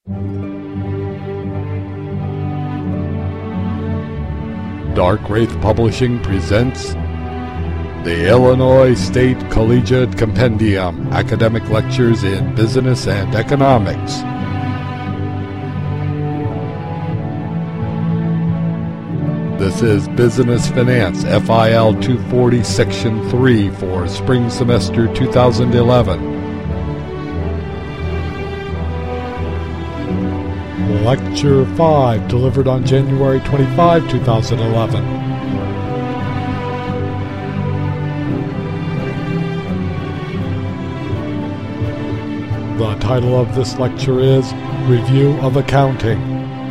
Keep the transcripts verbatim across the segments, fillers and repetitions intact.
Dark Wraith Publishing presents the Illinois State Collegiate Compendium, Academic Lectures in Business and Economics. This is Business Finance, F I L two forty, Section three for Spring Semester two thousand eleven. Lecture five, delivered on January twenty-fifth, two thousand eleven. The title of this lecture is Review of Accounting.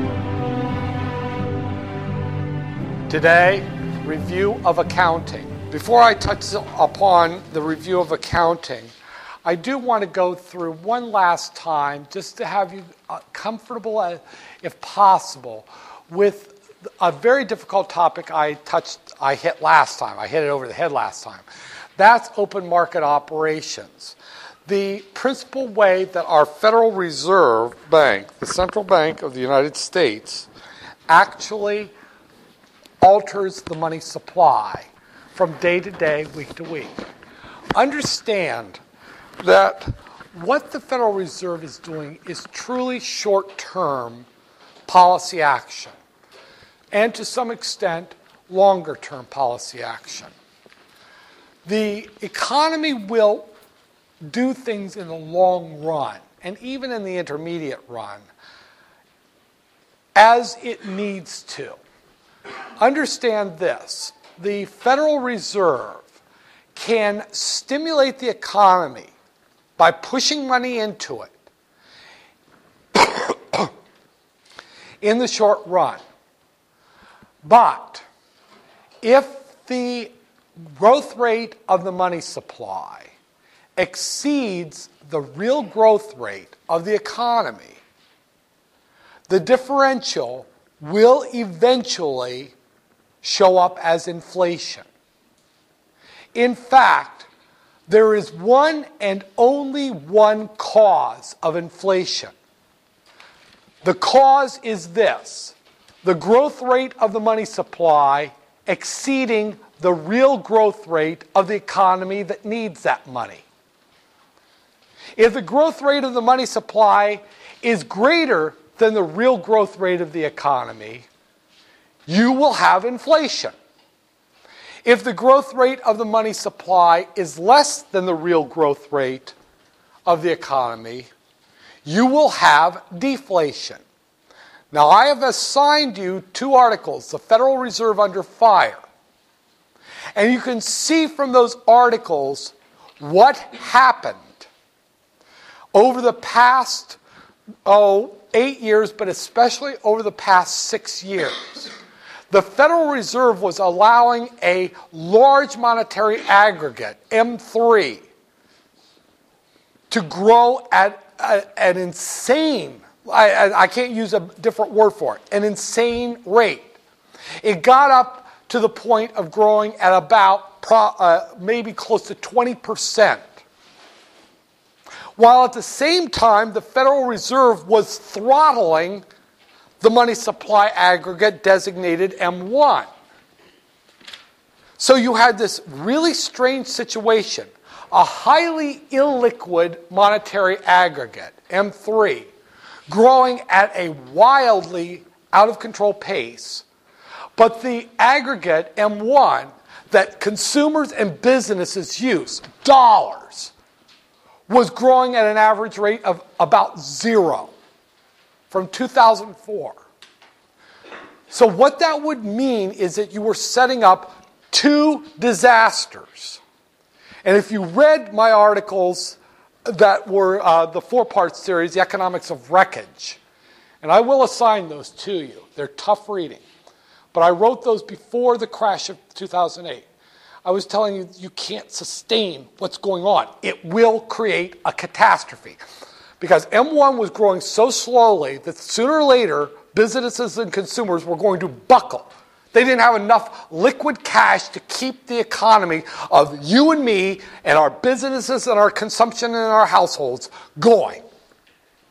Today, review of accounting. Before I touch upon the review of accounting, I do want to go through one last time just to have you uh, comfortable, uh, if possible, with a very difficult topic I touched, I hit last time. I hit it over the head last time. That's open market operations. The principal way that our Federal Reserve Bank, the central bank of the United States, actually alters the money supply from day to day, week to week. Understand that what the Federal Reserve is doing is truly short-term policy action, and to some extent, longer-term policy action. The economy will do things in the long run, and even in the intermediate run, as it needs to. Understand this: the Federal Reserve can stimulate the economy by pushing money into it in the short run. But if the growth rate of the money supply exceeds the real growth rate of the economy, the differential will eventually show up as inflation. In fact, there is one and only one cause of inflation. The cause is this: the growth rate of the money supply exceeding the real growth rate of the economy that needs that money. If the growth rate of the money supply is greater than the real growth rate of the economy, you will have inflation. If the growth rate of the money supply is less than the real growth rate of the economy, you will have deflation. Now, I have assigned you two articles, The Federal Reserve Under Fire. And you can see from those articles what happened over the past, oh, eight years, but especially over the past six years. The Federal Reserve was allowing a large monetary aggregate, M three, to grow at a, an insane, I, I can't use a different word for it, an insane rate. It got up to the point of growing at about pro, uh, maybe close to twenty percent. While at the same time, the Federal Reserve was throttling the money supply aggregate designated M one. So you had this really strange situation, a highly illiquid monetary aggregate, M three, growing at a wildly out-of-control pace, but the aggregate, M one, that consumers and businesses use, dollars, was growing at an average rate of about zero from two thousand four. So what that would mean is that you were setting up two disasters. And if you read my articles that were uh, the four-part series, The Economics of Wreckage, and I will assign those to you. They're tough reading. But I wrote those before the crash of two thousand eight. I was telling you, you can't sustain what's going on. It will create a catastrophe. Because M one was growing so slowly that sooner or later, businesses and consumers were going to buckle. They didn't have enough liquid cash to keep the economy of you and me and our businesses and our consumption and our households going.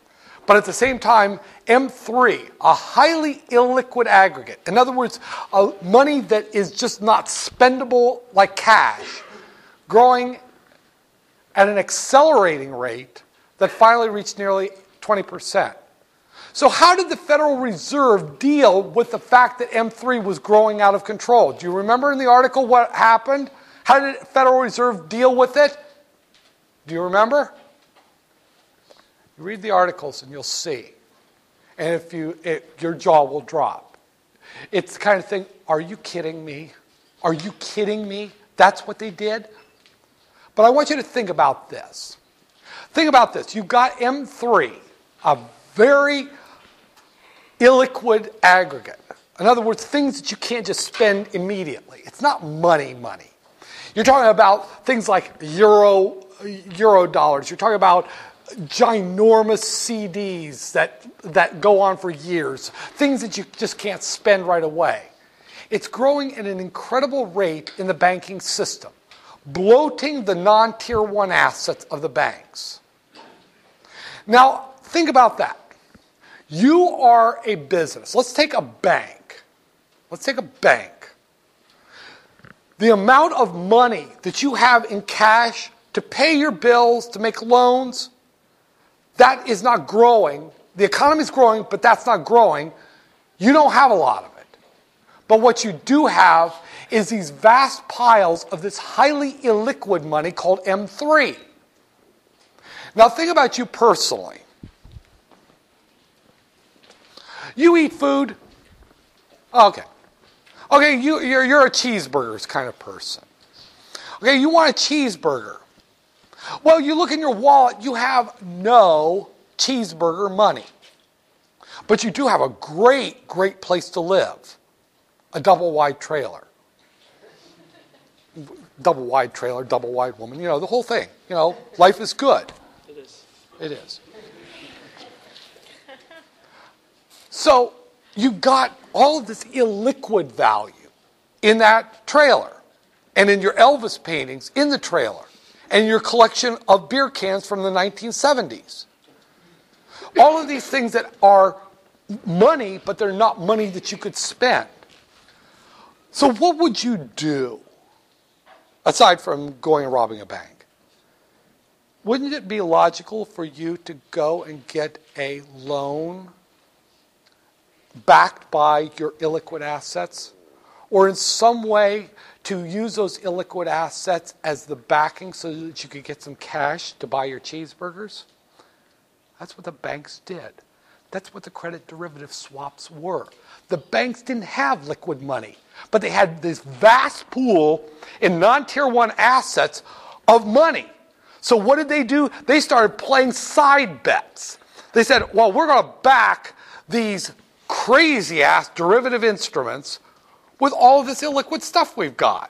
but at the same time, M three, a highly illiquid aggregate. In other words, uh, money that is just not spendable like cash, growing at an accelerating rate that finally reached nearly twenty percent. So how did the Federal Reserve deal with the fact that M three was growing out of control? Do you remember in the article what happened? How did the Federal Reserve deal with it? Do you remember? You read the articles and you'll see. And if you, it, your jaw will drop. It's the kind of thing, are you kidding me? Are you kidding me? That's what they did? But I want you to think about this. Think about this. You've got M three, a very illiquid aggregate. In other words, things that you can't just spend immediately. It's not money money. You're talking about things like euro, euro dollars. You're talking about ginormous C Ds that, that go on for years. Things that you just can't spend right away. It's growing at an incredible rate in the banking system, bloating the non-tier one assets of the banks. Now, think about that. You are a business. Let's take a bank. Let's take a bank. The amount of money that you have in cash to pay your bills, to make loans, that is not growing. The economy is growing, but that's not growing. You don't have a lot of it. But what you do have is these vast piles of this highly illiquid money called M three. Now think about you personally. You eat food? Okay. Okay, you, you're, you're a cheeseburgers kind of person. Okay, you want a cheeseburger. Well, you look in your wallet, you have no cheeseburger money. But you do have a great, great place to live. A double-wide trailer. Double-wide trailer, double-wide woman, you know, the whole thing. You know, life is good. It is. It is. So you got all of this illiquid value in that trailer and in your Elvis paintings in the trailer and your collection of beer cans from the nineteen seventies. All of these things that are money, but they're not money that you could spend. So what would you do, aside from going and robbing a bank? Wouldn't it be logical for you to go and get a loan backed by your illiquid assets, or in some way to use those illiquid assets as the backing so that you could get some cash to buy your cheeseburgers? That's what the banks did. That's what the credit derivative swaps were. The banks didn't have liquid money, but they had this vast pool in non-tier one assets of money. So what did they do? They started playing side bets. They said, well, we're going to back these crazy-ass derivative instruments with all of this illiquid stuff we've got.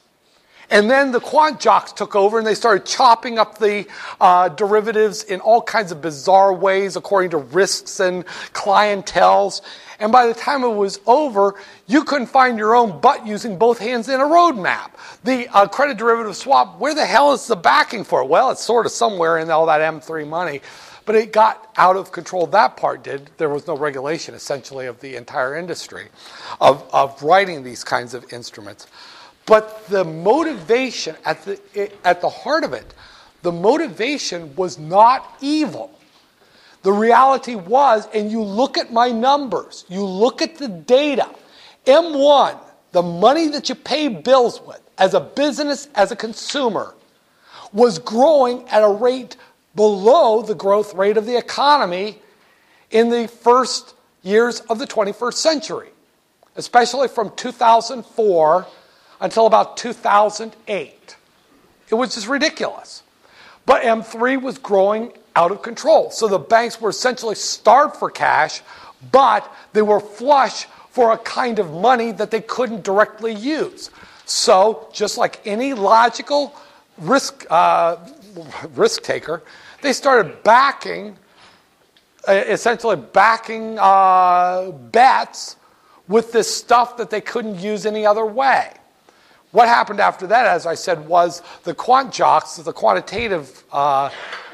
And then the quant jocks took over and they started chopping up the uh, derivatives in all kinds of bizarre ways according to risks and clienteles. And by the time it was over, you couldn't find your own butt using both hands in a roadmap. The uh, credit derivative swap, where the hell is the backing for it? Well, it's sort of somewhere in all that M three money. But it got out of control. That part did. There was no regulation, essentially, of the entire industry of, of writing these kinds of instruments. But the motivation, at the, at the heart of it, the motivation was not evil. The reality was, and you look at my numbers, you look at the data, M one, the money that you pay bills with, as a business, as a consumer, was growing at a rate below the growth rate of the economy in the first years of the twenty-first century, especially from two thousand four until about two thousand eight. It was just ridiculous. But M three was growing out of control. So the banks were essentially starved for cash, but they were flush for a kind of money that they couldn't directly use. So just like any logical risk uh, risk taker, they started backing, essentially backing uh, bets with this stuff that they couldn't use any other way. What happened after that, as I said, was the quant jocks, the quantitative uh,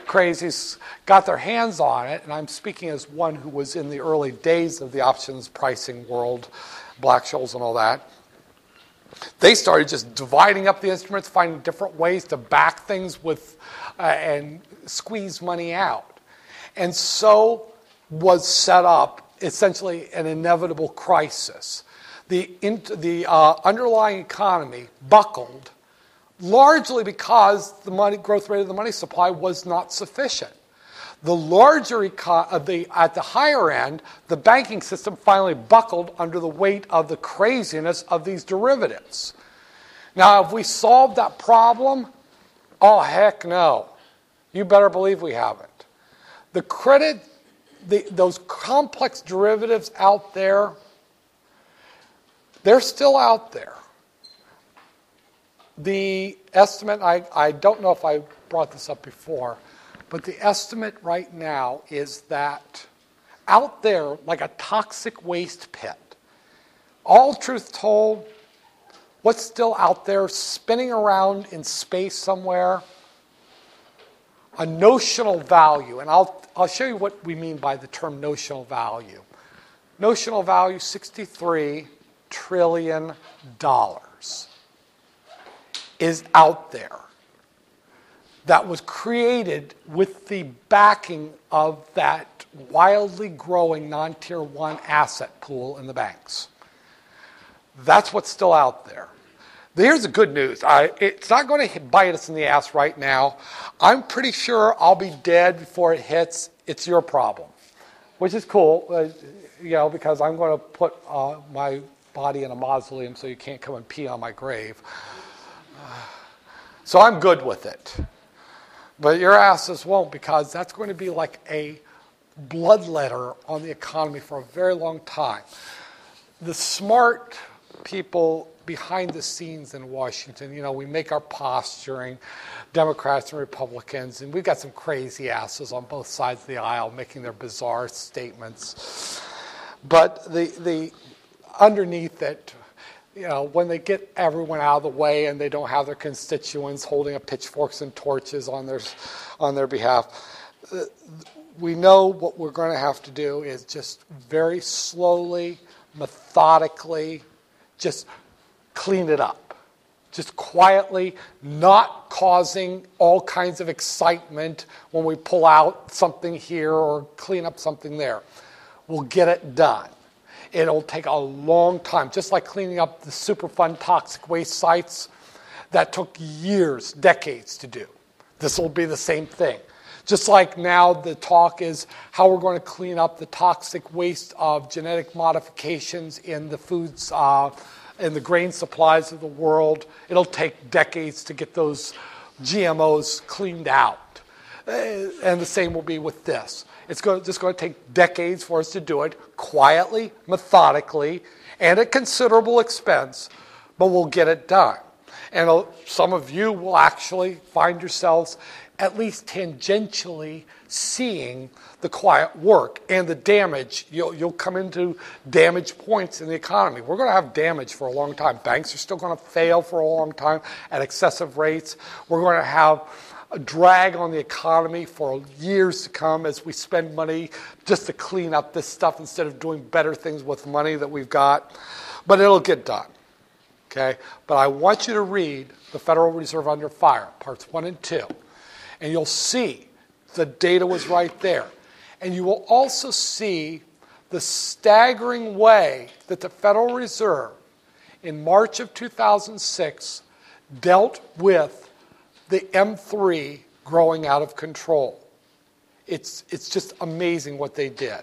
crazies got their hands on it, and I'm speaking as one who was in the early days of the options pricing world, Black-Scholes and all that, they started just dividing up the instruments, finding different ways to back things with uh, and squeeze money out. And so was set up essentially an inevitable crisis. The, in, the uh, underlying economy buckled largely because the money growth rate of the money supply was not sufficient. The larger eco- uh, the, at the higher end, the banking system finally buckled under the weight of the craziness of these derivatives. Now, have we solved that problem? Oh, heck no. You better believe we haven't. The credit, the, those complex derivatives out there, they're still out there. The estimate, I, I don't know if I brought this up before, but the estimate right now is that out there, like a toxic waste pit, all truth told, what's still out there spinning around in space somewhere, a notional value, and I'll, I'll show you what we mean by the term notional value. Notional value, sixty-three trillion dollars is out there that was created with the backing of that wildly growing non-tier one asset pool in the banks. That's what's still out there. Here's the good news. I, it's not going to bite us in the ass right now. I'm pretty sure I'll be dead before it hits. It's your problem, which is cool, uh, you know, because I'm going to put uh, my body in a mausoleum so you can't come and pee on my grave. So I'm good with it. But your asses won't, because that's going to be like a bloodletter on the economy for a very long time. The smart people behind the scenes in Washington, you know, we make our posturing, Democrats and Republicans, and we've got some crazy asses on both sides of the aisle making their bizarre statements. But the the underneath it, you know, when they get everyone out of the way and they don't have their constituents holding up pitchforks and torches on their on their behalf, we know what we're going to have to do is just very slowly, methodically, just clean it up. Just quietly, not causing all kinds of excitement when we pull out something here or clean up something there. We'll get it done. It'll take a long time, just like cleaning up the Superfund toxic waste sites. That took years, decades to do. This will be the same thing. Just like now the talk is how we're going to clean up the toxic waste of genetic modifications in the foods, uh, in the grain supplies of the world. It'll take decades to get those G M Os cleaned out. And the same will be with this. It's going, just going to take decades for us to do it quietly, methodically, and at considerable expense, but we'll get it done. And some of you will actually find yourselves at least tangentially seeing the quiet work and the damage. You'll, you'll come into damage points in the economy. We're going to have damage for a long time. Banks are still going to fail for a long time at excessive rates. We're going to have a drag on the economy for years to come as we spend money just to clean up this stuff instead of doing better things with money that we've got. But it'll get done. Okay? But I want you to read The Federal Reserve Under Fire, parts one and two. And you'll see the data was right there. And you will also see the staggering way that the Federal Reserve in March of two thousand six dealt with the M three growing out of control. It's, it's just amazing what they did.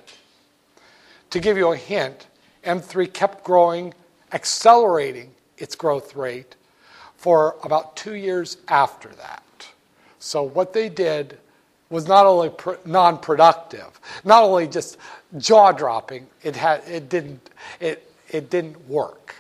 To give you a hint, M three kept growing, accelerating its growth rate for about two years after that. So what they did was not only pr- non-productive, not only just jaw-dropping, it had it didn't it it didn't work.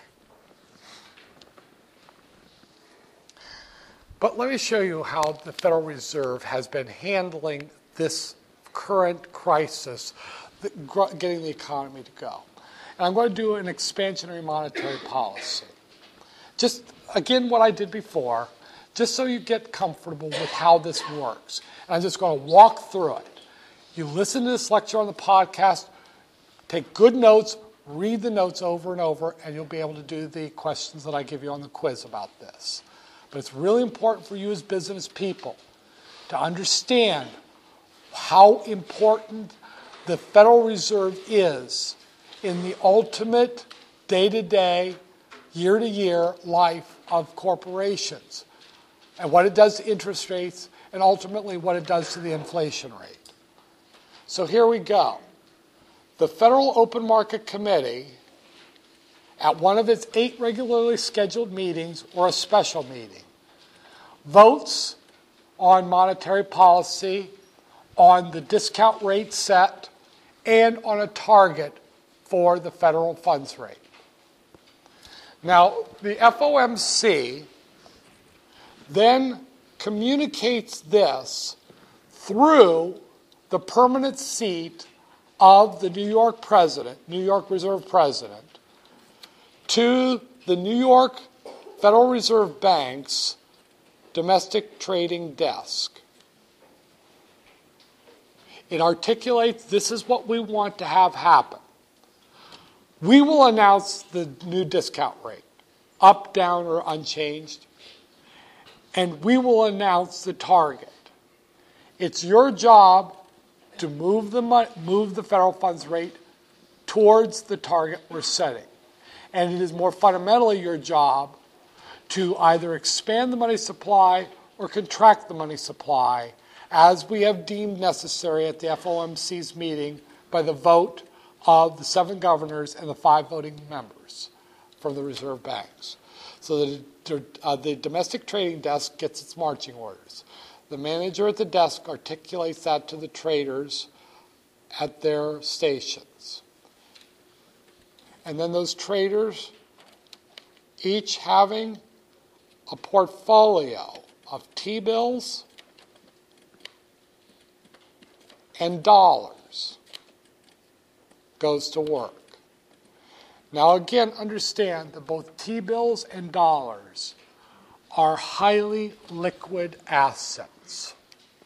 But let me show you how the Federal Reserve has been handling this current crisis, the, getting the economy to go. And I'm going to do an expansionary monetary policy. Just, again, what I did before, just so you get comfortable with how this works. And I'm just going to walk through it. You listen to this lecture on the podcast, take good notes, read the notes over and over, and you'll be able to do the questions that I give you on the quiz about this. But it's really important for you as business people to understand how important the Federal Reserve is in the ultimate day-to-day, year-to-year life of corporations, and what it does to interest rates, and ultimately what it does to the inflation rate. So here we go. The Federal Open Market Committee, at one of its eight regularly scheduled meetings or a special meeting, votes on monetary policy, on the discount rate set, and on a target for the federal funds rate. Now, the F O M C then communicates this through the permanent seat of the New York president, New York Reserve president, to the New York Federal Reserve Bank's domestic trading desk. It articulates, this is what we want to have happen. We will announce the new discount rate, up, down, or unchanged, and we will announce the target. It's your job to move the mo- move the federal funds rate towards the target we're setting. And it is more fundamentally your job to either expand the money supply or contract the money supply, as we have deemed necessary at the F O M C's meeting by the vote of the seven governors and the five voting members from the reserve banks. So the, uh, the domestic trading desk gets its marching orders. The manager at the desk articulates that to the traders at their stations. And then those traders, each having a portfolio of T-bills and dollars, goes to work. Now again, understand that both T-bills and dollars are highly liquid assets.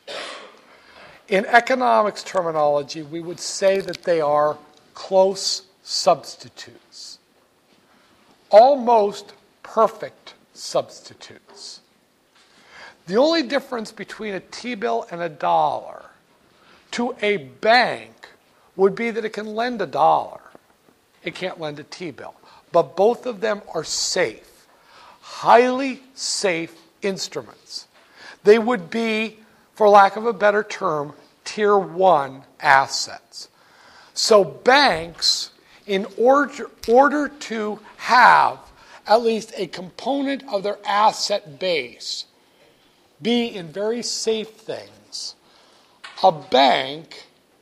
In economics terminology, we would say that they are close substitutes, almost perfect substitutes. The only difference between a T-bill and a dollar to a bank would be that it can lend a dollar. It can't lend a T-bill. But both of them are safe, highly safe instruments. They would be, for lack of a better term, tier one assets. So banks, in order, order to have at least a component of their asset base be in very safe things, a bank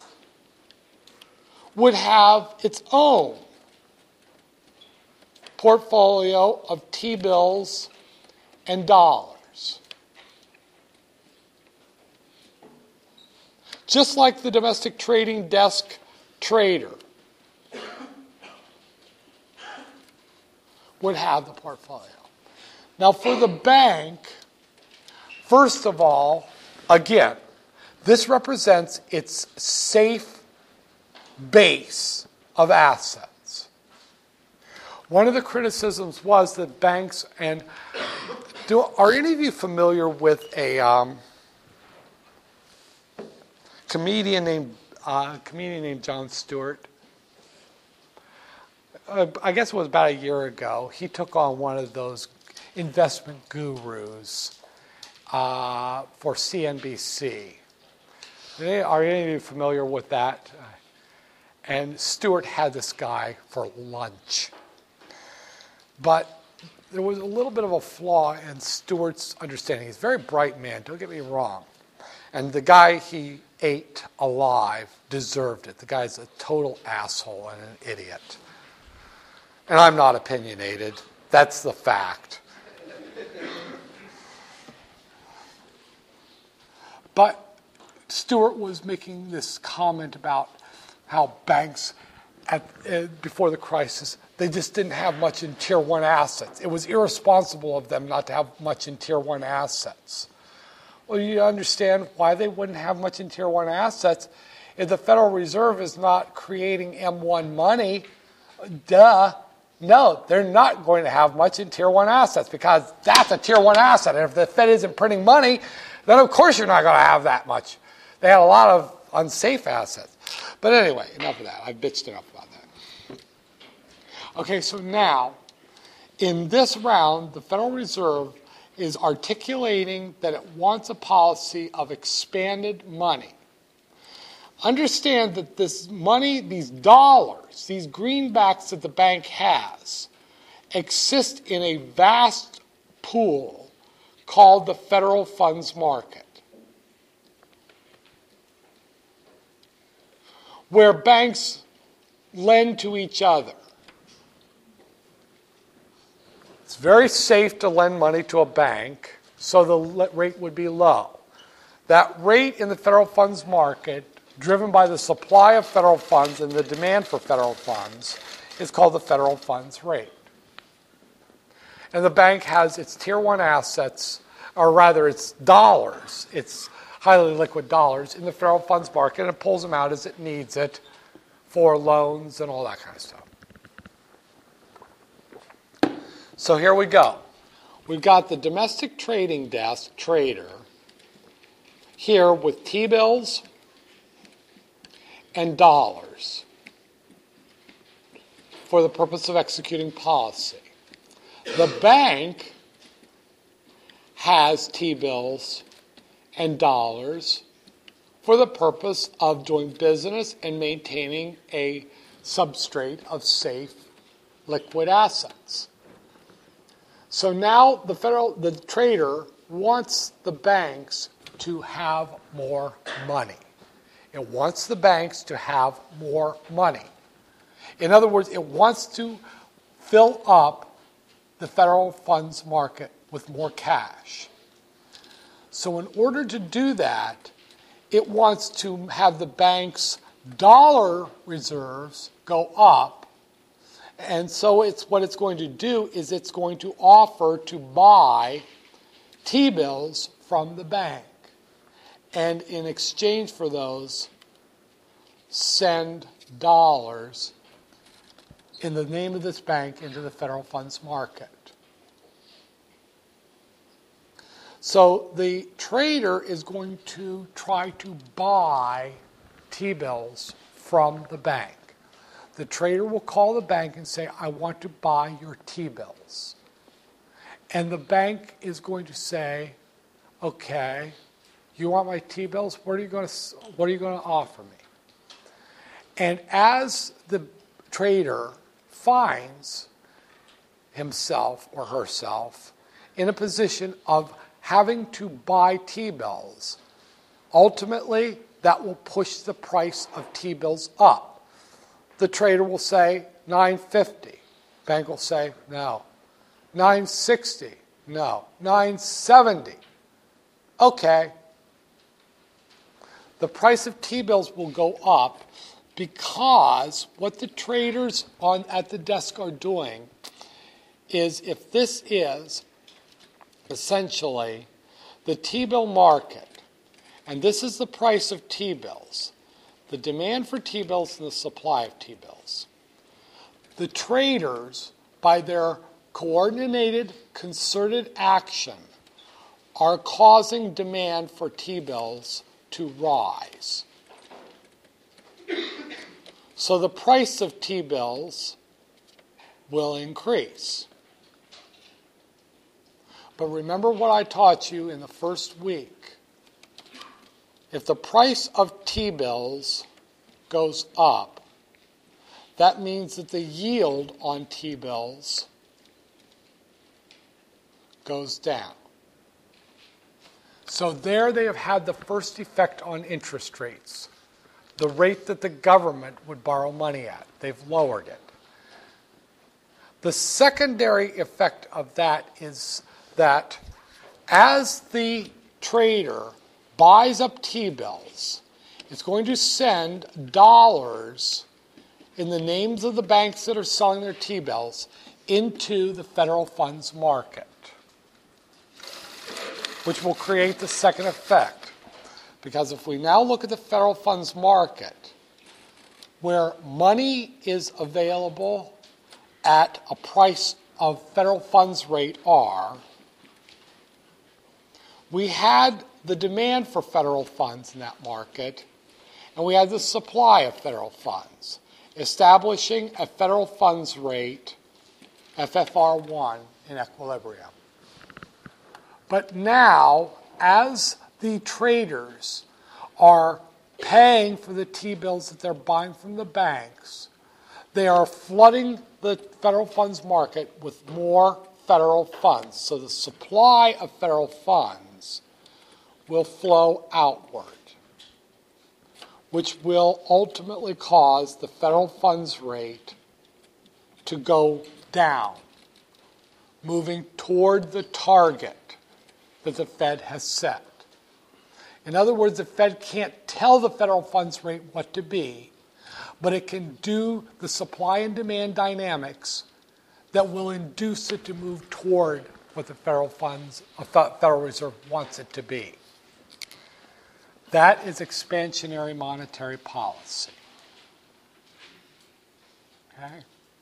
would have its own portfolio of T-bills and dollars. Just like the domestic trading desk trader would have the portfolio. Now for the bank, first of all, again, this represents its safe base of assets. One of the criticisms was that banks, and do, are any of you familiar with a um, comedian named uh, comedian named Jon Stewart? Uh, I guess it was about a year ago. He took on one of those investment gurus uh, for C N B C. Are any of you familiar with that? And Stewart had this guy for lunch. But there was a little bit of a flaw in Stewart's understanding. He's a very bright man, don't get me wrong. And the guy he ate alive deserved it. The guy's a total asshole and an idiot. And I'm not opinionated. That's the fact. But Stewart was making this comment about how banks, at, uh, before the crisis, They just didn't have much in Tier one assets. It was irresponsible of them not to have much in Tier one assets. Well, you understand why they wouldn't have much in Tier one assets. If the Federal Reserve is not creating M one money, duh, no, they're not going to have much in Tier one assets because that's a Tier one asset. And if the Fed isn't printing money, then of course you're not going to have that much. They had a lot of unsafe assets. But anyway, enough of that. I've bitched enough about that. Okay, so now, in this round, the Federal Reserve is articulating that it wants a policy of expanded money. Understand that this money, these dollars, these greenbacks that the bank has, exist in a vast pool called the federal funds market, where banks lend to each other. It's very safe to lend money to a bank, so the rate would be low. That rate in the federal funds market, driven by the supply of federal funds and the demand for federal funds, is called the federal funds rate. And the bank has its Tier one assets, or rather its dollars, its highly liquid dollars, in the federal funds market, and it pulls them out as it needs it for loans and all that kind of stuff. So here we go. We've got the domestic trading desk trader here with T-bills and dollars for the purpose of executing policy. The bank has T-bills and dollars for the purpose of doing business and maintaining a substrate of safe liquid assets. So now the federal, the trader wants the banks to have more money. It wants the banks to have more money. In other words, it wants to fill up the federal funds market with more cash. So in order to do that, it wants to have the bank's dollar reserves go up. And so it's what it's going to do is it's going to offer to buy T-bills from the bank. And in exchange for those, send dollars in the name of this bank into the federal funds market. So the trader is going to try to buy T-bills from the bank. The trader will call the bank and say, I want to buy your T-bills. And the bank is going to say, okay, you want my T-bills? What are you going to, what are you going to offer me? And as the trader finds himself or herself in a position of having to buy T-bills, ultimately that will push the price of T-bills up. The trader will say nine fifty. Bank will say no. nine sixty. No. nine seventy. Okay. The price of T-bills will go up because what the traders on at the desk are doing is, if this is essentially the T-bill market, and this is the price of T-bills, the demand for T-bills and the supply of T-bills, the traders, by their coordinated, concerted action, are causing demand for T-bills to rise. So the price of T-bills will increase. But remember what I taught you in the first week. If the price of T-bills goes up, that means that the yield on T-bills goes down. So there they have had the first effect on interest rates, the rate that the government would borrow money at. They've lowered it. The secondary effect of that is that as the trader buys up T-bills, it's going to send dollars in the names of the banks that are selling their T-bills into the federal funds market, which will create the second effect. Because if we now look at the federal funds market, where money is available at a price of federal funds rate R, we had the demand for federal funds in that market, and we had the supply of federal funds, establishing a federal funds rate, F F R one, in equilibrium. But now, as the traders are paying for the T-bills that they're buying from the banks, they are flooding the federal funds market with more federal funds. So the supply of federal funds will flow outward, which will ultimately cause the federal funds rate to go down, moving toward the target that the Fed has set. In other words, the Fed can't tell the federal funds rate what to be, but it can do the supply and demand dynamics that will induce it to move toward what the federal funds, a Federal Reserve wants it to be. That is expansionary monetary policy. Okay?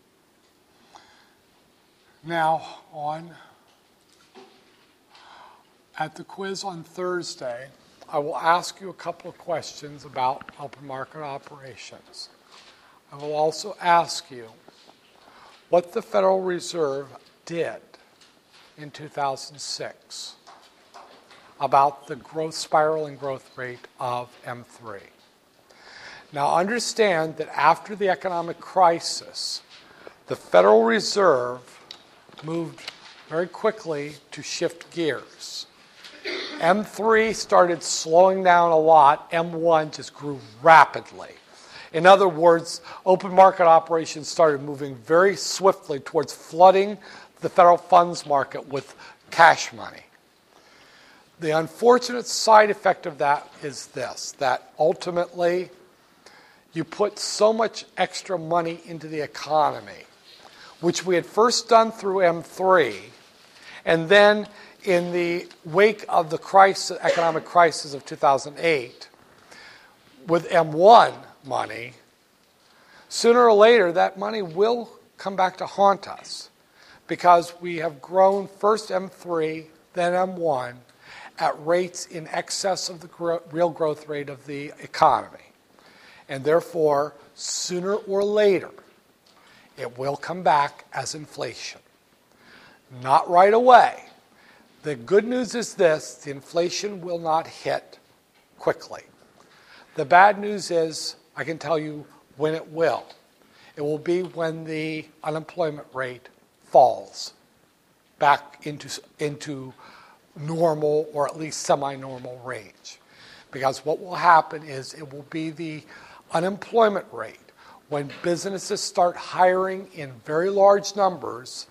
Now, on at the quiz on Thursday, I will ask you a couple of questions about open market operations. I will also ask you what the Federal Reserve did in two thousand six about the growth spiral and growth rate of M three. Now understand that after the economic crisis, the Federal Reserve moved very quickly to shift gears. M three started slowing down a lot. M one just grew rapidly. In other words, open market operations started moving very swiftly towards flooding the federal funds market with cash money. The unfortunate side effect of that is this, that ultimately you put so much extra money into the economy, which we had first done through M three, and then in the wake of the crisis, economic crisis of two thousand eight, with M one money, sooner or later that money will come back to haunt us because we have grown first M three, then M one at rates in excess of the gro- real growth rate of the economy. And therefore, sooner or later, it will come back as inflation. Not right away. The good news is this, the inflation will not hit quickly. The bad news is, I can tell you when it will. It will be when the unemployment rate falls back into, into normal or at least semi-normal range. Because what will happen is it will be the unemployment rate when businesses start hiring in very large numbers.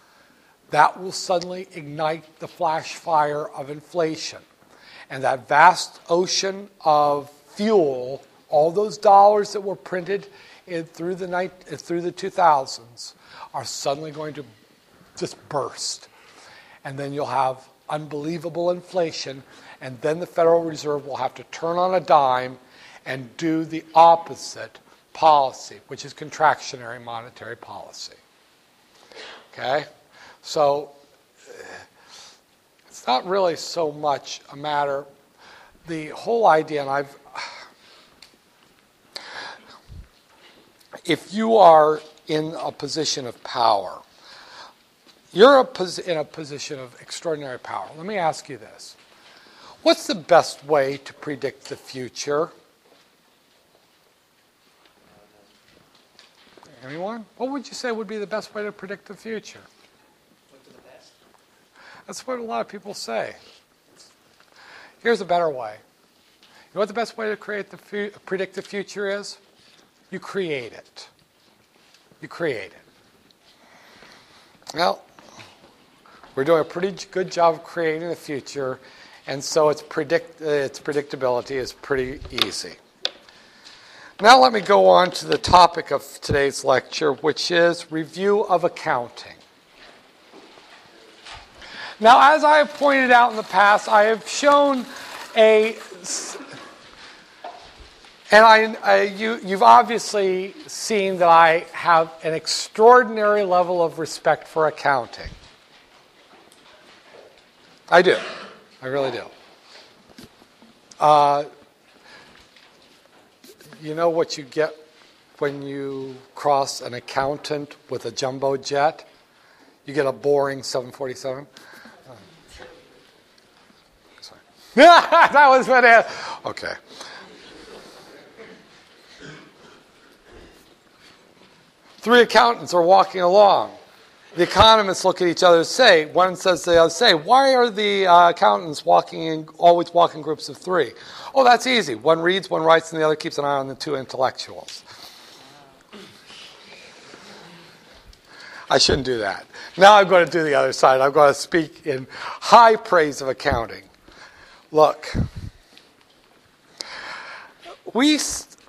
That will suddenly ignite the flash fire of inflation. And that vast ocean of fuel, all those dollars that were printed in, through the night, through the two thousands, are suddenly going to just burst. And then you'll have unbelievable inflation, and then the Federal Reserve will have to turn on a dime and do the opposite policy, which is contractionary monetary policy. Okay? So it's not really so much a matter, the whole idea, and I've, if you are in a position of power, you're a pos- in a position of extraordinary power. Let me ask you this. What's the best way to predict the future? Anyone? What would you say would be the best way to predict the future? That's what a lot of people say. Here's a better way. You know what the best way to create the fu- predict the future is? You create it. You create it. Well, we're doing a pretty good job of creating the future, and so its predict uh, its predictability is pretty easy. Now let me go on to the topic of today's lecture, which is review of accounting. Now, as I have pointed out in the past, I have shown a, and I, I, you, you've obviously seen that I have an extraordinary level of respect for accounting. I do. I really do. Uh, you know what you get when you cross an accountant with a jumbo jet? You get a boring seven forty-seven. Oh. Sorry. That was what it. Okay. Three accountants are walking along. The economists look at each other and say, one says to the other, say, why are the uh, accountants walking in, always walk in groups of three? Oh, that's easy. One reads, one writes, and the other keeps an eye on the two intellectuals. I shouldn't do that. Now I'm going to do the other side. I'm going to speak in high praise of accounting. Look, we...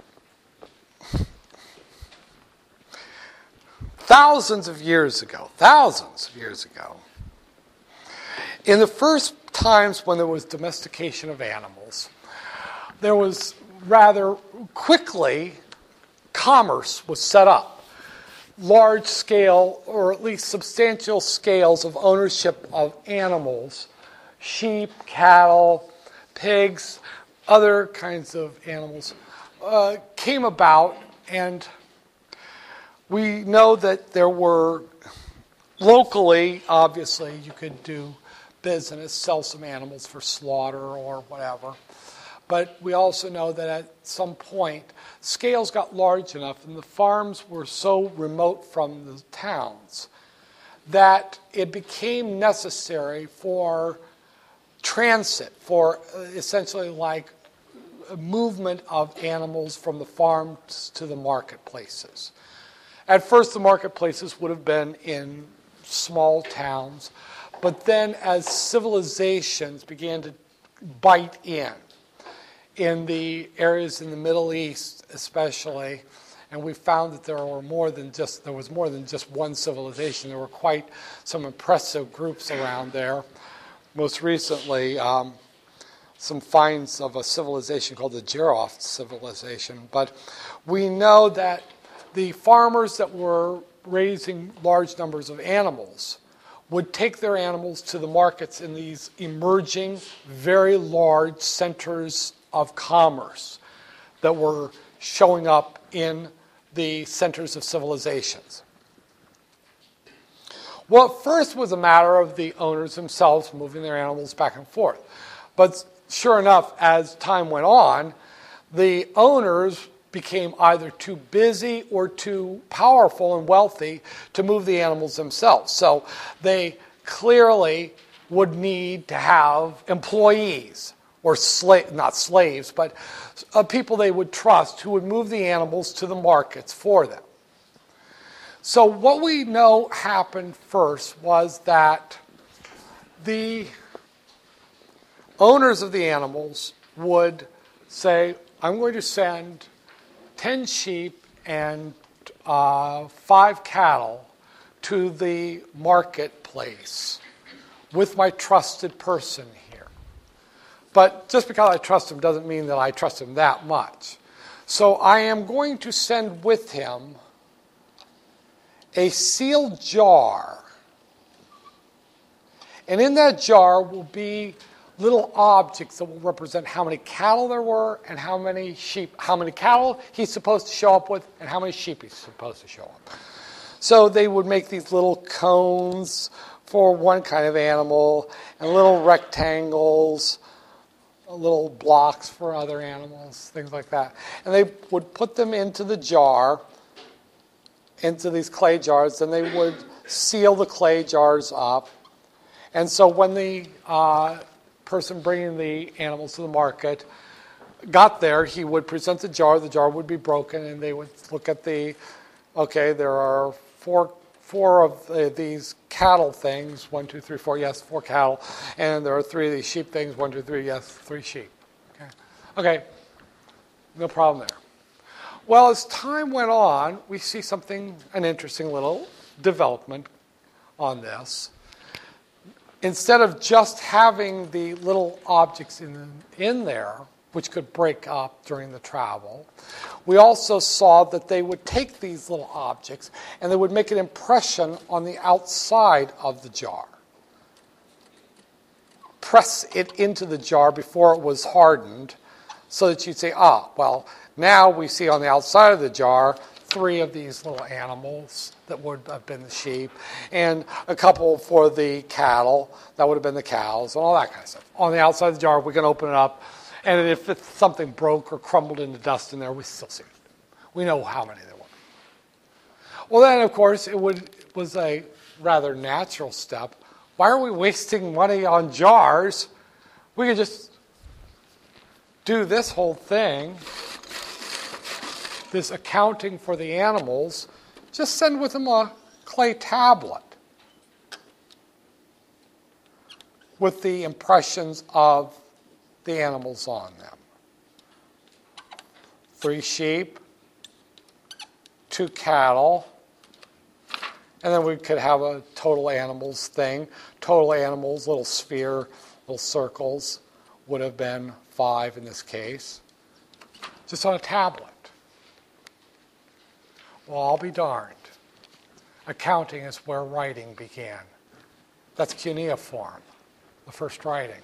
Thousands of years ago, thousands of years ago, in the first times when there was domestication of animals, there was rather quickly commerce was set up. Large scale, or at least substantial scales of ownership of animals, sheep, cattle, pigs, other kinds of animals, uh, came about, and we know that there were, locally, obviously, you could do business, sell some animals for slaughter or whatever. But we also know that at some point, scales got large enough and the farms were so remote from the towns that it became necessary for transit, for essentially like a movement of animals from the farms to the marketplaces. At first, the marketplaces would have been in small towns, but then as civilizations began to bite in, in the areas in the Middle East especially, and we found that there were more than just there was more than just one civilization. There were quite some impressive groups around there. Most recently, um, some finds of a civilization called the Geroff civilization. But we know that the farmers that were raising large numbers of animals would take their animals to the markets in these emerging, very large centers of commerce that were showing up in the centers of civilizations. Well, at first was a matter of the owners themselves moving their animals back and forth. But sure enough, as time went on, the owners became either too busy or too powerful and wealthy to move the animals themselves. So they clearly would need to have employees, or slave, not slaves, but uh, people they would trust who would move the animals to the markets for them. So what we know happened first was that the owners of the animals would say, I'm going to send ten sheep and uh, five cattle to the marketplace with my trusted person here. But just because I trust him doesn't mean that I trust him that much. So I am going to send with him a sealed jar. And in that jar will be little objects that will represent how many cattle there were and how many sheep, how many cattle he's supposed to show up with and how many sheep he's supposed to show up. So they would make these little cones for one kind of animal and little rectangles, little blocks for other animals, things like that. And they would put them into the jar, into these clay jars, and they would seal the clay jars up. And so when the uh, person bringing the animals to the market got there, he would present the jar, the jar would be broken, and they would look at the, okay, there are four four of uh, these cattle things, one, two, three, four, yes, four cattle, and there are three of these sheep things, one, two, three, yes, three sheep. Okay, okay, no problem there. Well, as time went on, we see something, an interesting little development on this. Instead of just having the little objects in, in there, which could break up during the travel, we also saw that they would take these little objects and they would make an impression on the outside of the jar. Press it into the jar before it was hardened so that you'd say, ah, well, now we see on the outside of the jar three of these little animals that would have been the sheep, and a couple for the cattle, that would have been the cows, and all that kind of stuff. On the outside of the jar, we can open it up, and if it's something broke or crumbled into dust in there, we still see it. We know how many there were. Well, then, of course, it, would, it was a rather natural step. Why are we wasting money on jars? We could just do this whole thing, this accounting for the animals, just send with them a clay tablet with the impressions of the animals on them. Three sheep, two cattle, and then we could have a total animals thing. Total animals, little sphere, little circles, would have been five in this case, just on a tablet. Well, I'll be darned. Accounting is where writing began. That's cuneiform, the first writing.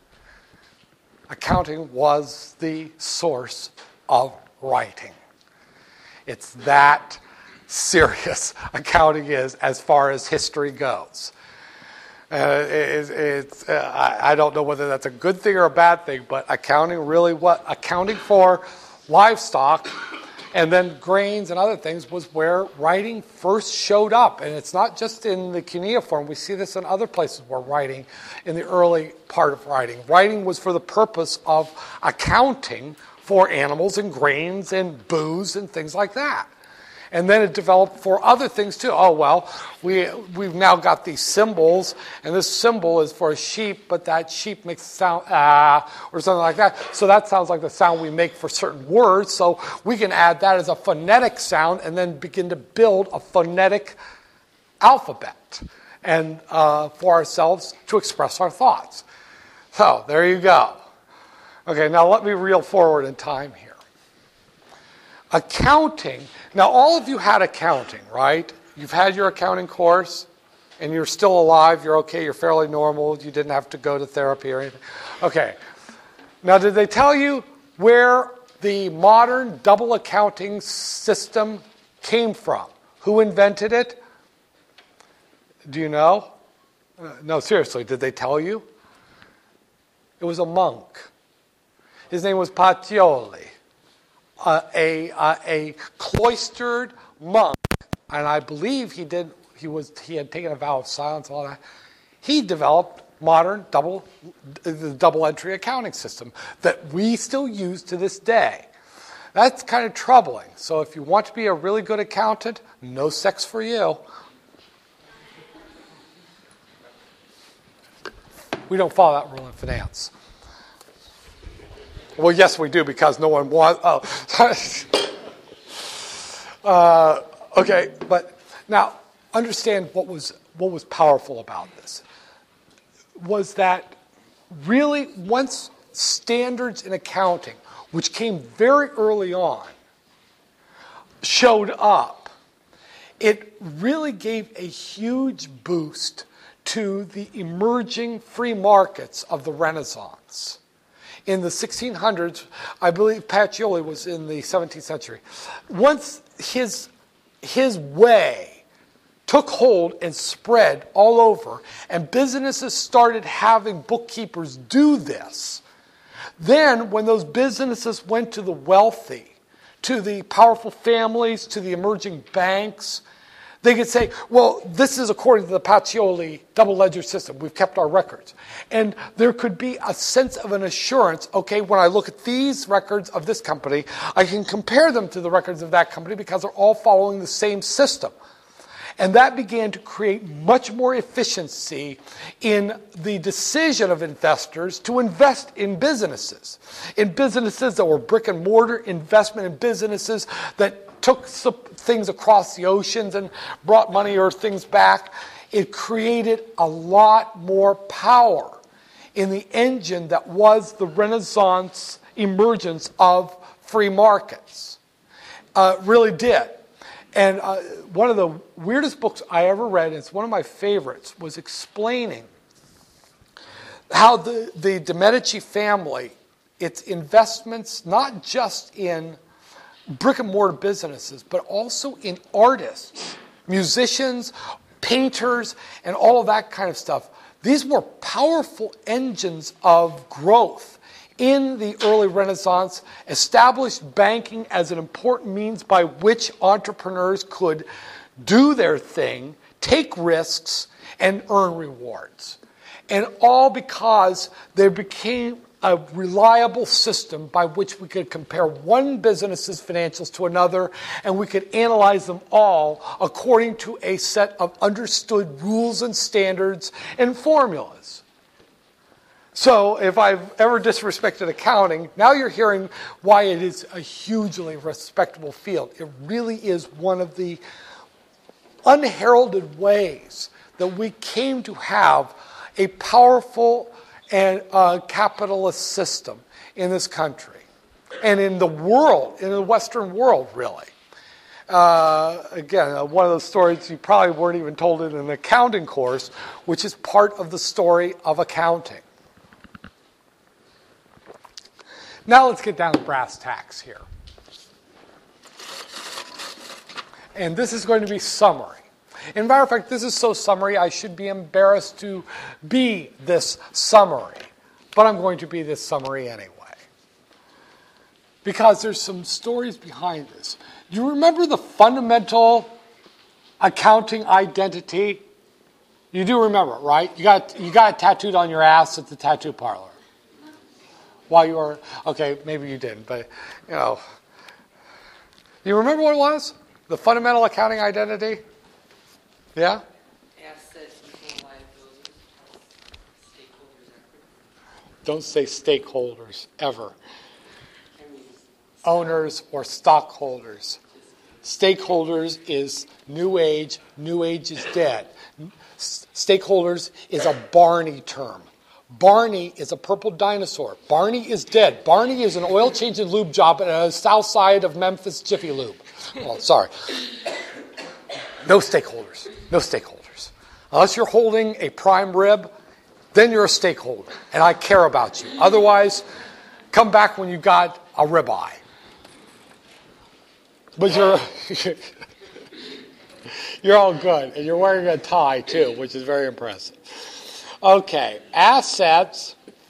Accounting was the source of writing. It's that serious accounting is as far as history goes. Uh, it, it's, uh, I, I don't know whether that's a good thing or a bad thing, but accounting really what accounting for livestock and then grains and other things was where writing first showed up. And it's not just in the cuneiform. We see this in other places where writing, in the early part of writing. Writing was for the purpose of accounting for animals and grains and booze and things like that. And then it developed for other things too. Oh, well, we, we've now got these symbols, and this symbol is for a sheep, but that sheep makes a sound, ah, or something like that. So that sounds like the sound we make for certain words. So we can add that as a phonetic sound and then begin to build a phonetic alphabet and uh, for ourselves to express our thoughts. So there you go. Okay, now let me reel forward in time here. Accounting. Now, all of you had accounting, right? You've had your accounting course, and you're still alive. You're okay. You're fairly normal. You didn't have to go to therapy or anything. Okay. Now, did they tell you where the modern double accounting system came from? Who invented it? Do you know? Uh, no, seriously, did they tell you? It was a monk. His name was Pacioli. Uh, a, uh, a cloistered monk, and I believe he did. He was he had taken a vow of silence, all that. He developed modern double the double entry accounting system that we still use to this day. That's kind of troubling. So if you want to be a really good accountant, no sex for you. We don't follow that rule in finance. Well, yes, we do, because no one wants... Oh. uh, okay, but now understand what was what was powerful about this. Was that really once standards in accounting, which came very early on, showed up, it really gave a huge boost to the emerging free markets of the Renaissance. In the sixteen hundreds, I believe Pacioli was in the seventeenth century. Once his, his way took hold and spread all over, and businesses started having bookkeepers do this, then when those businesses went to the wealthy, to the powerful families, to the emerging banks, they could say, well, this is according to the Pacioli double ledger system. We've kept our records. And there could be a sense of an assurance, okay, when I look at these records of this company, I can compare them to the records of that company because they're all following the same system. And that began to create much more efficiency in the decision of investors to invest in businesses. In businesses that were brick and mortar, investment in businesses that took things across the oceans and brought money or things back. It created a lot more power in the engine that was the Renaissance emergence of free markets. Uh, really did. And uh, one of the weirdest books I ever read, and it's one of my favorites, was explaining how the, the De Medici family, its investments, not just in brick and mortar businesses, but also in artists, musicians, painters, and all of that kind of stuff. These were powerful engines of growth in the early Renaissance, established banking as an important means by which entrepreneurs could do their thing, take risks, and earn rewards. And all because there became a reliable system by which we could compare one business's financials to another, and we could analyze them all according to a set of understood rules and standards and formulas. So if I've ever disrespected accounting, now you're hearing why it is a hugely respectable field. It really is one of the unheralded ways that we came to have a powerful and uh, capitalist system in this country and in the world, in the Western world, really. Uh, again, uh, one of those stories you probably weren't even told in an accounting course, which is part of the story of accounting. Now let's get down to brass tacks here. And this is going to be summary. As a matter of fact, this is so summary, I should be embarrassed to be this summary. But I'm going to be this summary anyway. Because there's some stories behind this. You remember the fundamental accounting identity? You do remember it, right? You got, you got it tattooed on your ass at the tattoo parlor. While you were, okay, maybe you didn't, but, you know. You remember what it was? The fundamental accounting identity? Yeah? Assets, equal liabilities, stakeholders, equity. Don't say stakeholders, ever. I mean, owners or stockholders. Stakeholders is new age, new age is dead. Stakeholders is a Barney term. Barney is a purple dinosaur. Barney is dead. Barney is an oil change and lube job at the south side of Memphis Jiffy Lube. Well, sorry. No stakeholders. No stakeholders. Unless you're holding a prime rib, then you're a stakeholder, and I care about you. Otherwise, come back when you got a ribeye. But you're you're all good, and you're wearing a tie too, which is very impressive. Okay, assets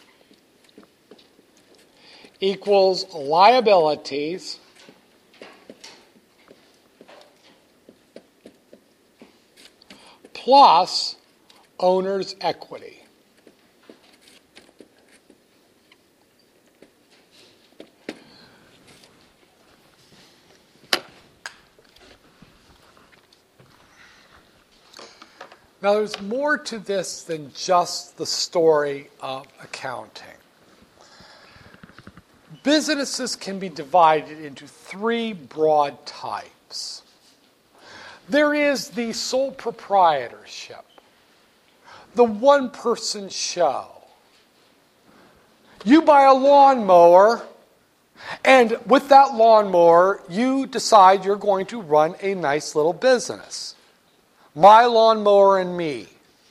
equals liabilities plus owner's equity. Now, there's more to this than just the story of accounting. Businesses can be divided into three broad types. There is the sole proprietorship, the one-person show. You buy a lawnmower, and with that lawnmower, you decide you're going to run a nice little business. My lawnmower and me.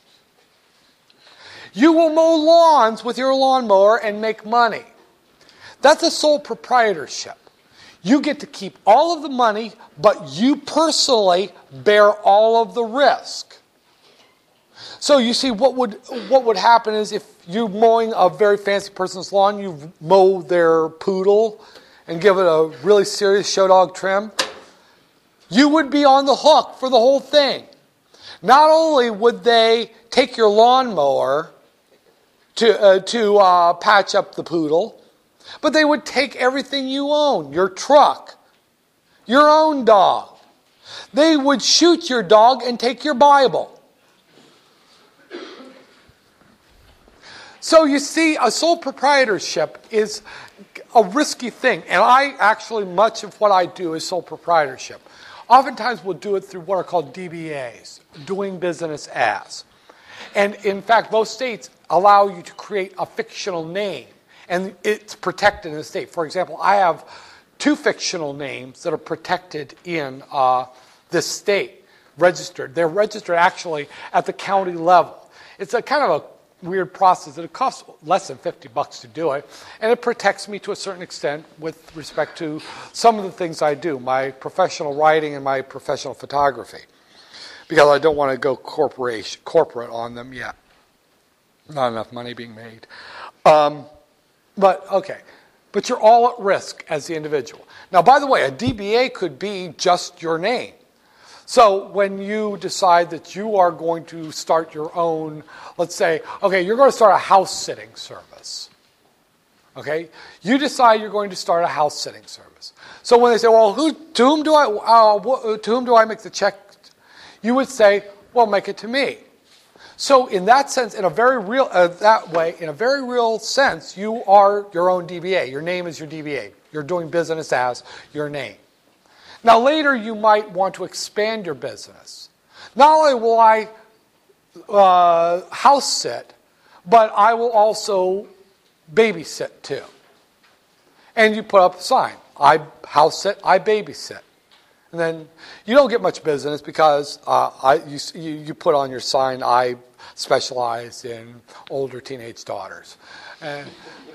You will mow lawns with your lawnmower and make money. That's a sole proprietorship. You get to keep all of the money, but you personally bear all of the risk. So you see, what would what would happen is if you're mowing a very fancy person's lawn, you mow their poodle and give it a really serious show dog trim, you would be on the hook for the whole thing. Not only would they take your lawnmower to uh, to uh, patch up the poodle, but they would take everything you own, your truck, your own dog, They would shoot your dog and take your Bible. So you see, a sole proprietorship is a risky thing. And I actually, much of what I do is sole proprietorship. Oftentimes we'll do it through what are called D B As, doing business as. And in fact, most states allow you to create a fictional name. And it's protected in the state. For example, I have two fictional names that are protected in uh, this state, registered. They're registered actually at the county level. It's a kind of a weird process. It costs less than fifty bucks to do it, and it protects me to a certain extent with respect to some of the things I do, my professional writing and my professional photography, because I don't want to go corporation, corporate on them yet. Not enough money being made. Um, but, okay. But you're all at risk as the individual. Now, by the way, a D B A could be just your name. So when you decide that you are going to start your own, let's say, okay, you're going to start a house-sitting service. Okay? You decide you're going to start a house-sitting service. So when they say, well, who, to whom do I, uh, wh- to whom do I make the check? You would say, well, make it to me. So in that sense, in a very real, uh, that way, in a very real sense, you are your own D B A. Your name is your D B A. You're doing business as your name. Now later you might want to expand your business. Not only will I uh, house sit, but I will also babysit too. And you put up a sign. I house sit, I babysit. And then you don't get much business because uh, I, you, you put on your sign, I specialize in older teenage daughters. And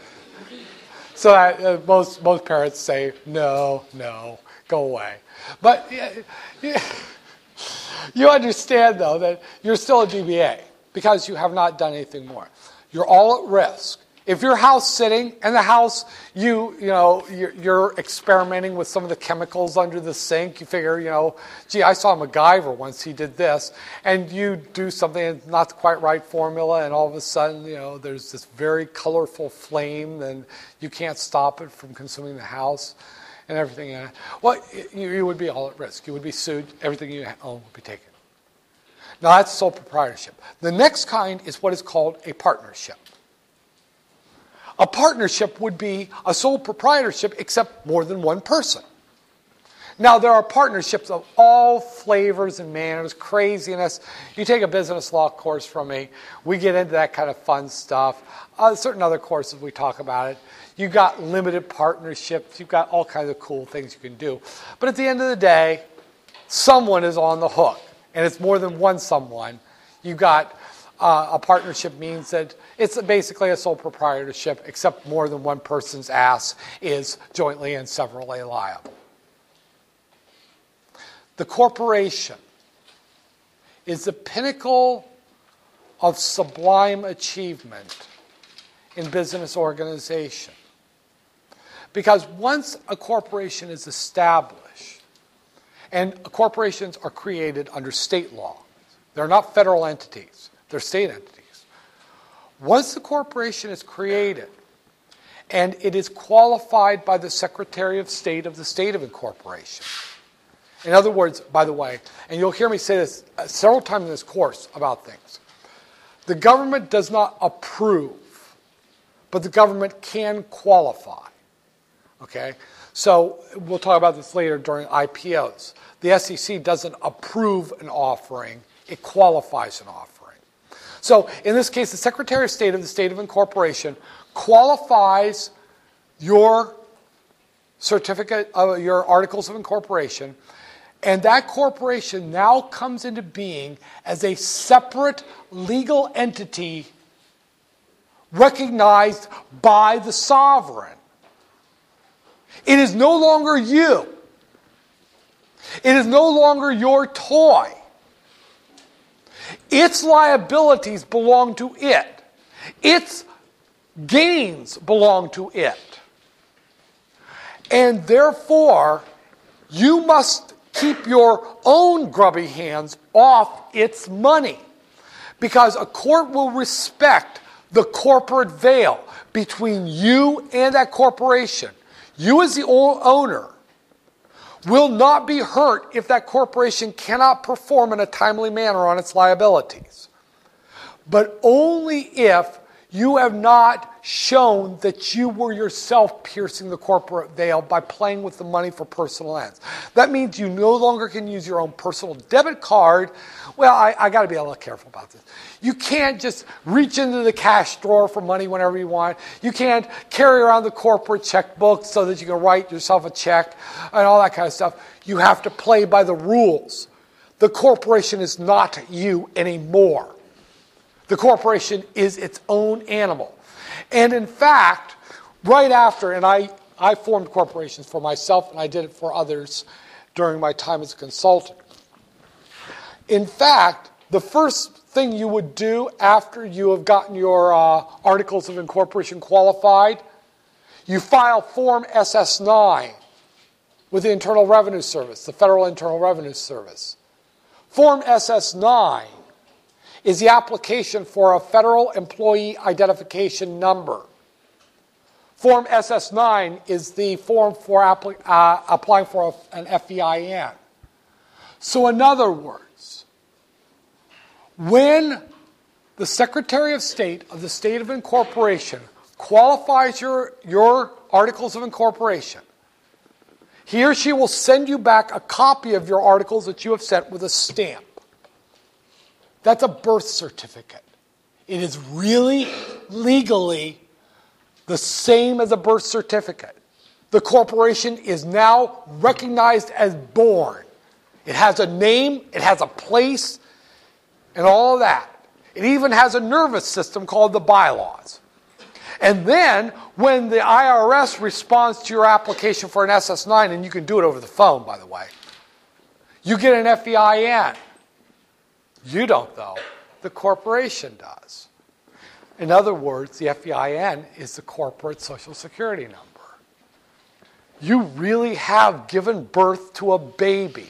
so that, uh, most, most parents say, no, no. Go away. But you, you understand, though, that you're still a D B A because you have not done anything more. You're all at risk. If you're house sitting and the house, you you know, you're, you're experimenting with some of the chemicals under the sink. You figure, you know, gee, I saw MacGyver once. He did this, and you do something that's not the quite right formula, and all of a sudden, you know, there's this very colorful flame, and you can't stop it from consuming the house. And everything in it. Well, you, you would be all at risk. You would be sued. Everything you own would be taken. Now, that's sole proprietorship. The next kind is what is called a partnership. A partnership would be a sole proprietorship except more than one person. Now, there are partnerships of all flavors and manners, craziness. You take a business law course from me. We get into that kind of fun stuff. Uh, certain other courses, we talk about it. You've got limited partnerships. You've got all kinds of cool things you can do. But at the end of the day, someone is on the hook. And it's more than one someone. You've got uh, a partnership means that it's basically a sole proprietorship, except more than one person's ass is jointly and severally liable. The corporation is the pinnacle of sublime achievement in business organization. Because once a corporation is established, and corporations are created under state law, they're not federal entities, they're state entities. Once the corporation is created, and it is qualified by the Secretary of State of the state of incorporation. In other words, by the way, and you'll hear me say this several times in this course about things, the government does not approve, but the government can qualify. Okay? So we'll talk about this later during I P Os. The S E C doesn't approve an offering, it qualifies an offering. So in this case, the Secretary of State of the state of incorporation qualifies your certificate of your articles of incorporation, and that corporation now comes into being as a separate legal entity recognized by the sovereign. It is no longer you. It is no longer your toy. Its liabilities belong to it. Its gains belong to it. And therefore, you must keep your own grubby hands off its money. Because a court will respect the corporate veil between you and that corporation. You as the owner will not be hurt if that corporation cannot perform in a timely manner on its liabilities, but only if you have not shown that you were yourself piercing the corporate veil by playing with the money for personal ends. That means you no longer can use your own personal debit card. Well, I, I got to be a little careful about this. You can't just reach into the cash drawer for money whenever you want. You can't carry around the corporate checkbook so that you can write yourself a check and all that kind of stuff. You have to play by the rules. The corporation is not you anymore. The corporation is its own animal. And in fact, right after, and I, I formed corporations for myself and I did it for others during my time as a consultant. In fact, the first thing you would do after you have gotten your uh, articles of incorporation qualified, you file Form S S nine with the Internal Revenue Service, the Federal Internal Revenue Service. Form S S nine is the application for a Federal Employee Identification Number. Form S S nine is the form for apply, uh, applying for a, an F E I N. So in other words, when the Secretary of State of the State of Incorporation qualifies your, your articles of incorporation, he or she will send you back a copy of your articles that you have sent with a stamp. That's a birth certificate. It is really, legally, the same as a birth certificate. The corporation is now recognized as born. It has a name, it has a place, and all of that. It even has a nervous system called the bylaws. And then, when the I R S responds to your application for an S S nine, and you can do it over the phone, by the way, you get an F E I N. You don't, though. The corporation does. In other words, the F E I N is the corporate Social Security number. You really have given birth to a baby.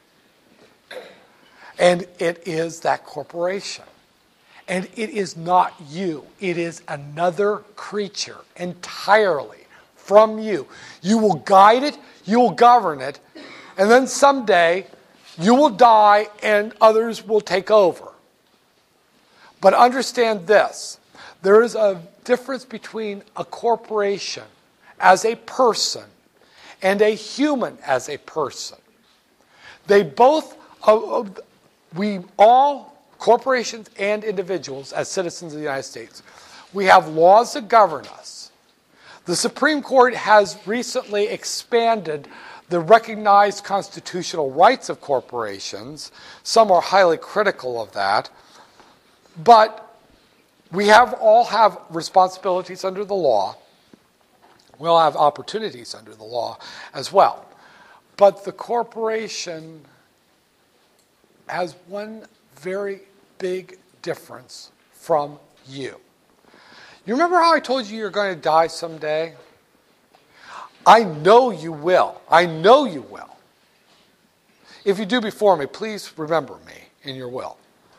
And it is that corporation. And it is not you. It is another creature entirely from you. You will guide it, you will govern it, and then someday you will die and others will take over. But understand this. There is a difference between a corporation as a person and a human as a person. They both, uh, we all, corporations and individuals as citizens of the United States, we have laws that govern us. The Supreme Court has recently expanded the recognized constitutional rights of corporations. Some are highly critical of that. But we have all have responsibilities under the law. We all have opportunities under the law as well. But the corporation has one very big difference from you. You remember how I told you you're going to die someday? I know you will. I know you will. If you do before me, please remember me in your will.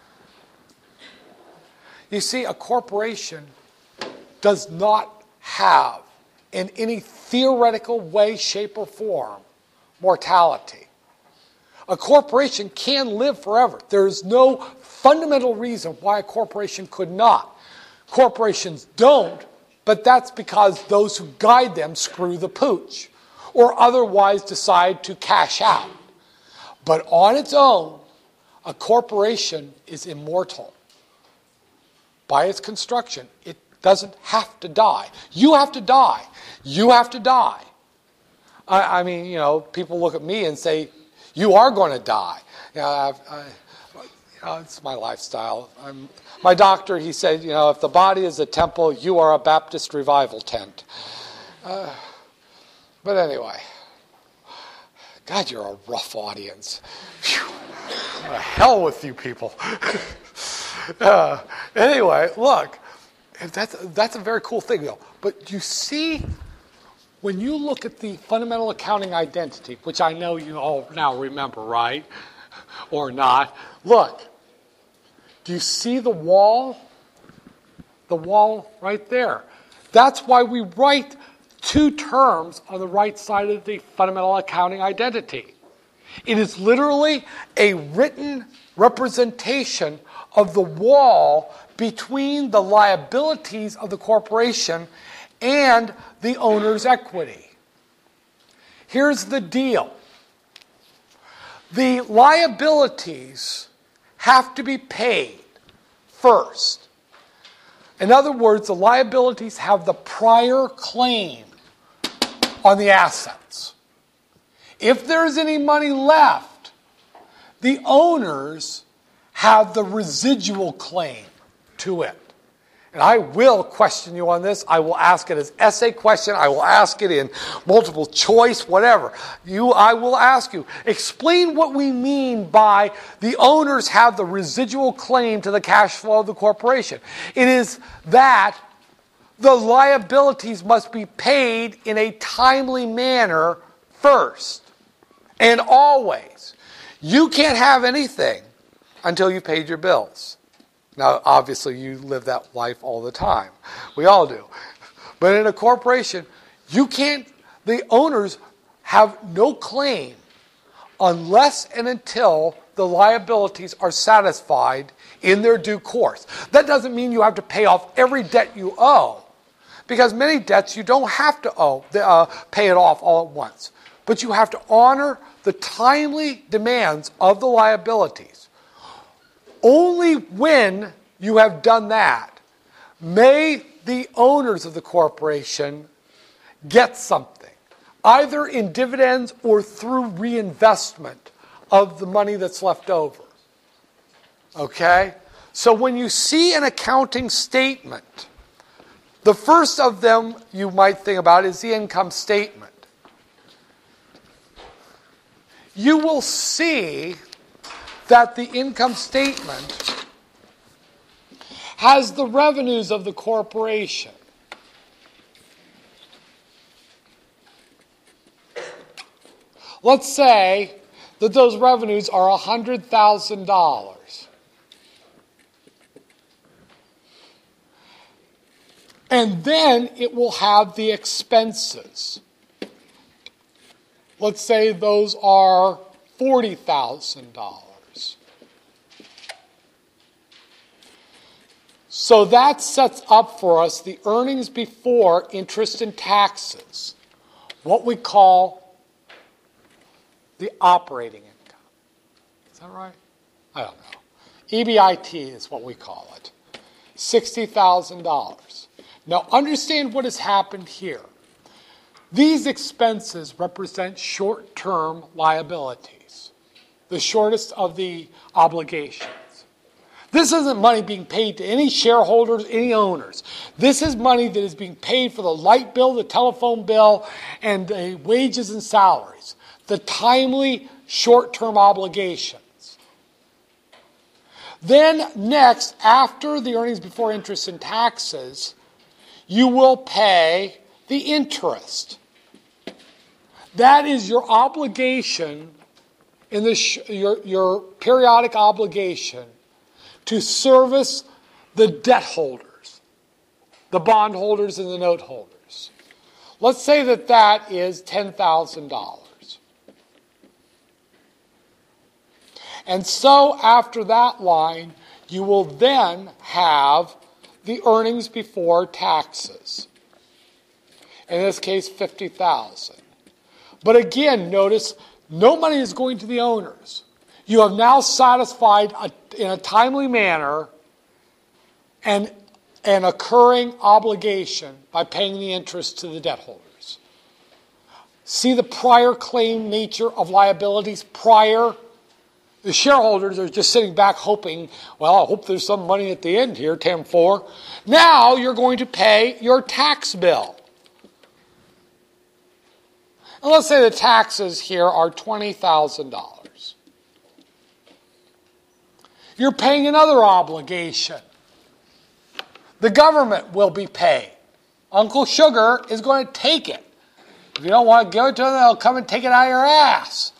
You see, a corporation does not have, in any theoretical way, shape, or form, mortality. A corporation can live forever. There is no fundamental reason why a corporation could not. Corporations don't, but that's because those who guide them screw the pooch or otherwise decide to cash out. But on its own, a corporation is immortal. By its construction, it doesn't have to die. You have to die. You have to die. I, I mean, you know, people look at me and say, you are going to die. You know, I've, I, you know, it's my lifestyle. I'm, my doctor, he said, you know, if the body is a temple, you are a Baptist revival tent. Uh, but anyway, God, you're a rough audience. Whew. The hell with you people. uh, anyway, look, that's, that's a very cool thing, though. But you see, when you look at the fundamental accounting identity, which I know you all now remember, right? Or not. Look, do you see the wall? The wall right there. That's why we write two terms on the right side of the fundamental accounting identity. It is literally a written representation of the wall between the liabilities of the corporation and the owner's equity. Here's the deal. The liabilities have to be paid first. In other words, the liabilities have the prior claim on the assets. If there's any money left, the owners have the residual claim to it. And I will question you on this. I will ask it as essay question. I will ask it in multiple choice, whatever. You, I will ask you, explain what we mean by the owners have the residual claim to the cash flow of the corporation. It is that the liabilities must be paid in a timely manner first and always. You can't have anything until you've paid your bills. Now, obviously, you live that life all the time. We all do. But in a corporation, you can't, the owners have no claim unless and until the liabilities are satisfied in their due course. That doesn't mean you have to pay off every debt you owe, because many debts you don't have to owe, uh, pay it off all at once. But you have to honor the timely demands of the liabilities. Only when you have done that may the owners of the corporation get something, either in dividends or through reinvestment of the money that's left over. Okay? So when you see an accounting statement, the first of them you might think about is the income statement. You will see that the income statement has the revenues of the corporation. Let's say that those revenues are one hundred thousand dollars. And then it will have the expenses. Let's say those are forty thousand dollars. So that sets up for us the earnings before interest and taxes, what we call the operating income. Is that right? I don't know. E B I T is what we call it. sixty thousand dollars. Now understand what has happened here. These expenses represent short-term liabilities, the shortest of the obligations. This isn't money being paid to any shareholders, any owners. This is money that is being paid for the light bill, the telephone bill, and the wages and salaries. The timely short-term obligations. Then next, after the earnings before interest and taxes, you will pay the interest. That is your obligation, in the sh- your, your periodic obligation to service the debt holders, the bond holders and the note holders. Let's say that that is ten thousand dollars. And so after that line, you will then have the earnings before taxes. In this case, fifty thousand dollars. But again, notice, no money is going to the owners. You have now satisfied a, in a timely manner an, an occurring obligation by paying the interest to the debt holders. See the prior claim nature of liabilities prior? The shareholders are just sitting back hoping, well, I hope there's some money at the end here, ten four. Now you're going to pay your tax bill. And let's say the taxes here are twenty thousand dollars. You're paying another obligation. The government will be paid. Uncle Sugar is going to take it. If you don't want to give it to them, they'll come and take it out of your ass.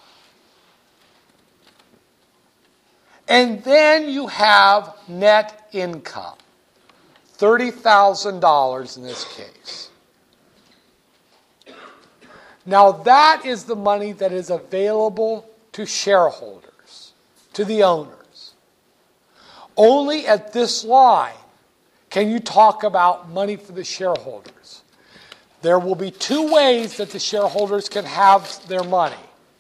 And then you have net income. thirty thousand dollars in this case. Now that is the money that is available to shareholders, to the owners. Only at this line can you talk about money for the shareholders. There will be two ways that the shareholders can have their money.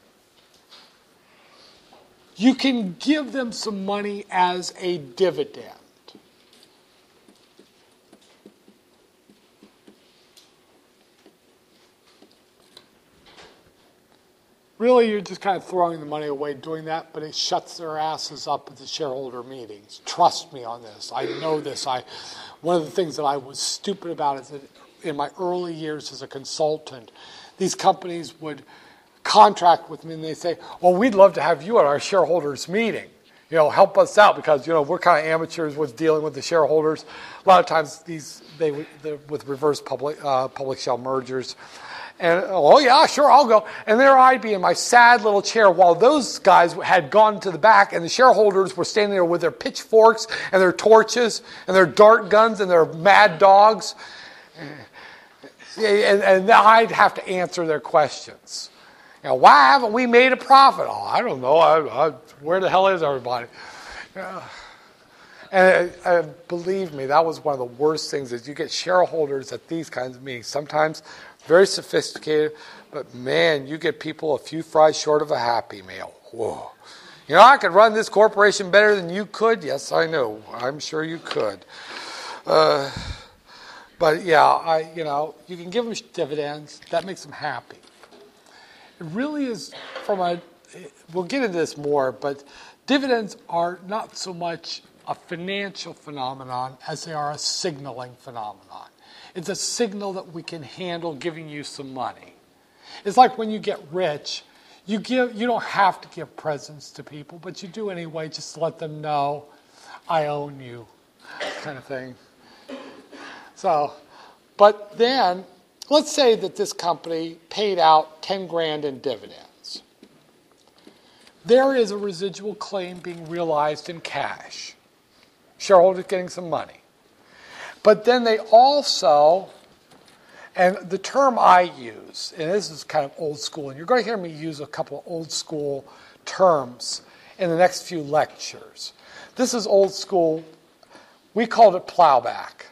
You can give them some money as a dividend. Really, you're just kind of throwing the money away doing that, but it shuts their asses up at the shareholder meetings. Trust me on this. I know this. I, one of the things that I was stupid about is that in my early years as a consultant, these companies would contract with me and they say, well, we'd love to have you at our shareholders meeting. You know, help us out because, you know, we're kind of amateurs with dealing with the shareholders. A lot of times these, they with reverse public, uh, public shell mergers. And, oh, yeah, sure, I'll go. And there I'd be in my sad little chair while those guys had gone to the back and the shareholders were standing there with their pitchforks and their torches and their dart guns and their mad dogs. And, and I'd have to answer their questions. You know, why haven't we made a profit? Oh, I don't know. I, I, where the hell is everybody? Yeah. And uh, uh, believe me, that was one of the worst things is you get shareholders at these kinds of meetings. Sometimes very sophisticated, but man, you get people a few fries short of a Happy Meal. Whoa. You know, I could run this corporation better than you could. Yes, I know. I'm sure you could. Uh, but yeah, I, you know, you can give them dividends. That makes them happy. It really is from a, we'll get into this more, but dividends are not so much a financial phenomenon as they are a signaling phenomenon. It's a signal that we can handle giving you some money. It's like when you get rich, you give you don't have to give presents to people, but you do anyway just to let them know, I own you, kind of thing. So, but then, let's say that this company paid out ten grand in dividends. There is a residual claim being realized in cash. Shareholders getting some money. But then they also, and the term I use, and this is kind of old school, and you're going to hear me use a couple of old school terms in the next few lectures. This is old school. We called it plowback.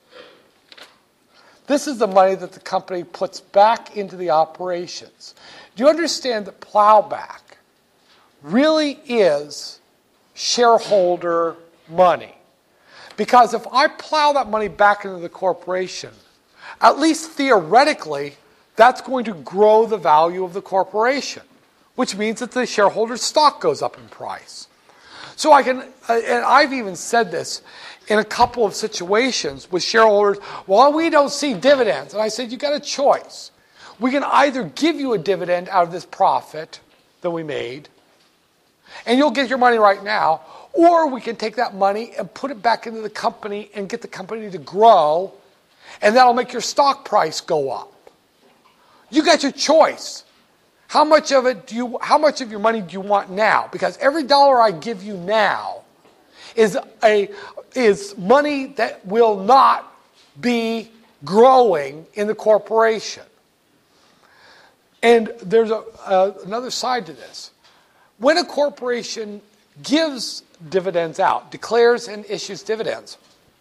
This is the money that the company puts back into the operations. Do you understand that plowback really is shareholder money? Because if I plow that money back into the corporation, at least theoretically, that's going to grow the value of the corporation, which means that the shareholder's stock goes up in price. So I can, and I've even said this in a couple of situations with shareholders, well, we don't see dividends. And I said, you got a choice. We can either give you a dividend out of this profit that we made, and you'll get your money right now, or we can take that money and put it back into the company and get the company to grow, and that'll make your stock price go up. You got your choice. How much of it do you, how much of your money do you want now? Because every dollar I give you now is a is money that will not be growing in the corporation. And there's a, uh, another side to this. When a corporation gives dividends out, declares and issues dividends,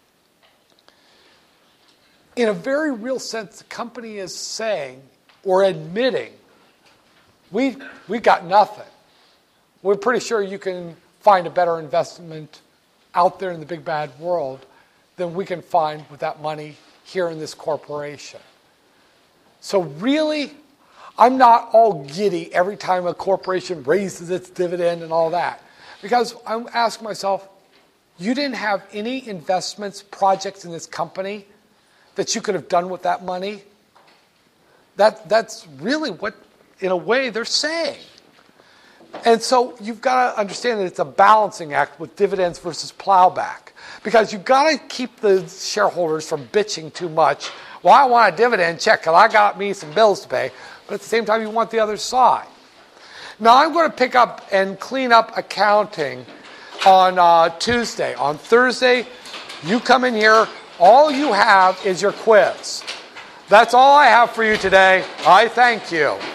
in a very real sense, the company is saying or admitting, we we got nothing. We're pretty sure you can find a better investment out there in the big bad world than we can find with that money here in this corporation. So really, I'm not all giddy every time a corporation raises its dividend and all that. Because I'm asking myself, you didn't have any investments, projects in this company that you could have done with that money? That, that's really what, in a way, they're saying. And so you've got to understand that it's a balancing act with dividends versus plowback. Because you've got to keep the shareholders from bitching too much. Well, I want a dividend check because I got me some bills to pay. But at the same time, you want the other side. Now, I'm going to pick up and clean up accounting on uh, Tuesday. On Thursday, you come in here. All you have is your quiz. That's all I have for you today. I thank you.